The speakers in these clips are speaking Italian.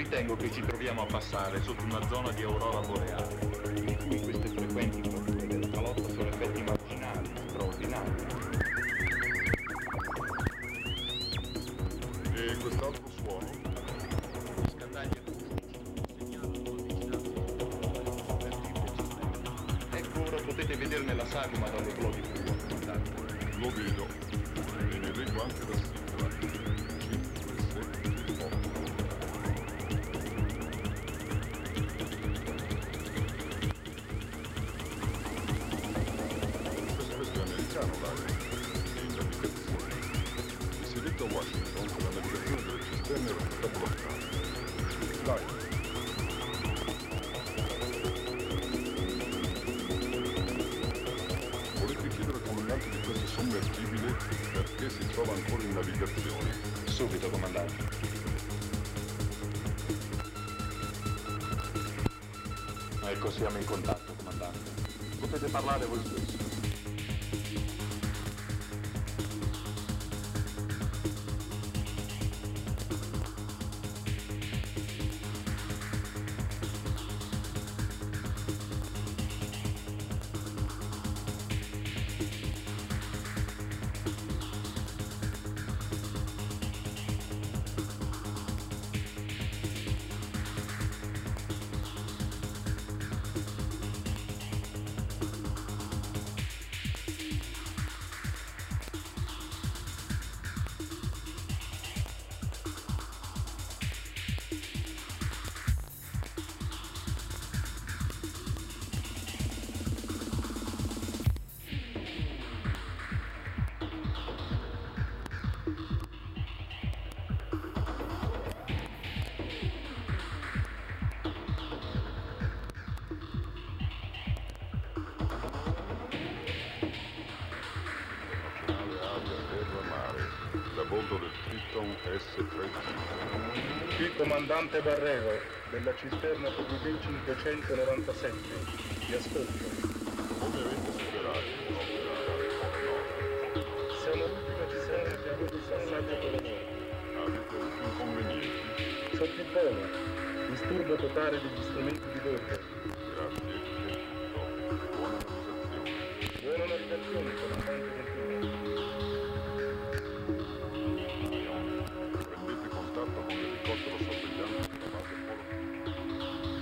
Ritengo che ci troviamo a passare sotto una zona di aurora boreale, in cui queste frequenti fratture della calotta sono effetti marginali, straordinari. E quest'altro suono? Gli scattagli acustici segnalano la vicinanza del Ecco, ora potete vederne la sagoma dallo globo di fuoco, comandante. Lo vedo. E ne leggo anche la sigla. 5, 7, 8. Questo è americano, l'area. E in navigazione. Mi si è detto a Washington che la navigazione delle cisterne era stata bloccata. Dai. Volete chiedere al comandante di questo sommergibile perché si trova ancora in navigazione? Subito, comandante. Ecco, siamo in contatto, comandante. Potete parlare voi stesso. Da bordo del Triton S-3. Qui comandante Barrero, della cisterna PVD 597. Vi ascolto. Come avete superato il nostro no. Siamo l'ultima cisterna che ha avuto il passaggio con la morte. Avete avuto inconvenienti? Sotto il polo, disturbo totale degli strumenti di bordo. Grazie. Buona navigazione. Buona navigazione, comandante Ventura. Prendete contatto con l'elicottero sorvegliante della base Polo.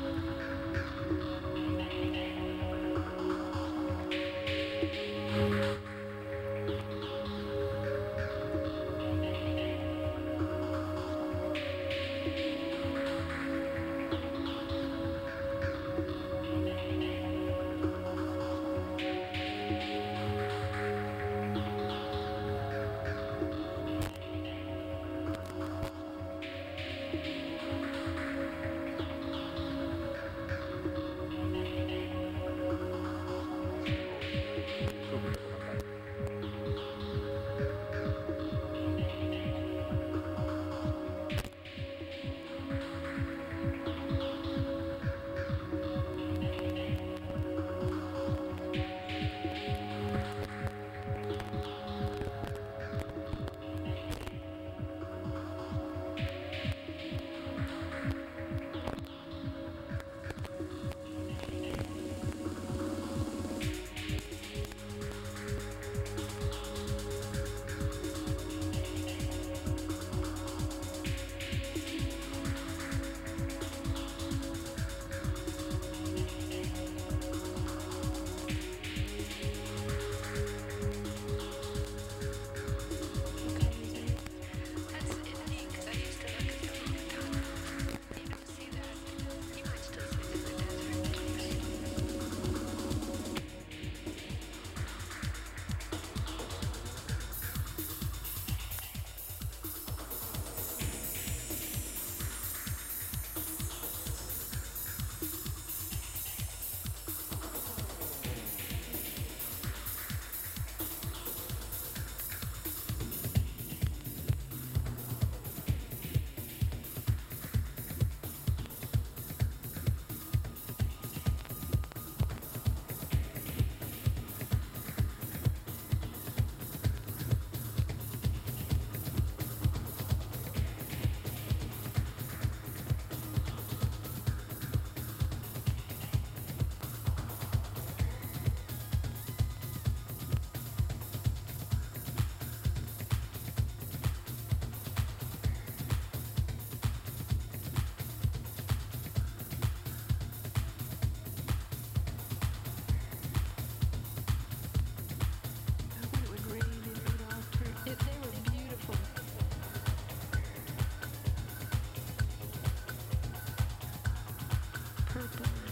tutto.